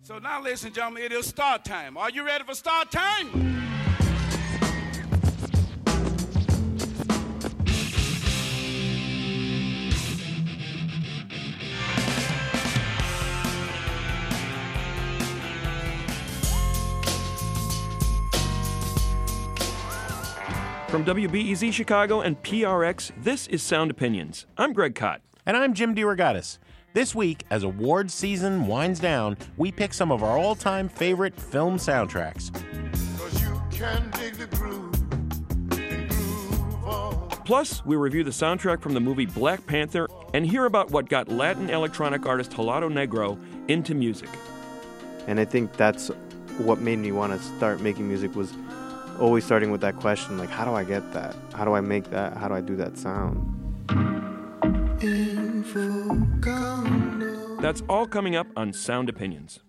So now, ladies and gentlemen, it is start time. Are you ready for start time? From WBEZ Chicago and PRX, this is Sound Opinions. I'm Greg Kot. And I'm Jim DeRogatis. This week, as awards season winds down, we pick some of our all-time favorite film soundtracks. 'Cause you can dig the groove and groove on. Plus, we review the soundtrack from the movie Black Panther and hear about what got Latin electronic artist Helado Negro into music. And I think that's what made me want to start making music, was always starting with that question, like, how do I get that? How do I make that? How do I do that sound? That's all coming up on Sound Opinions.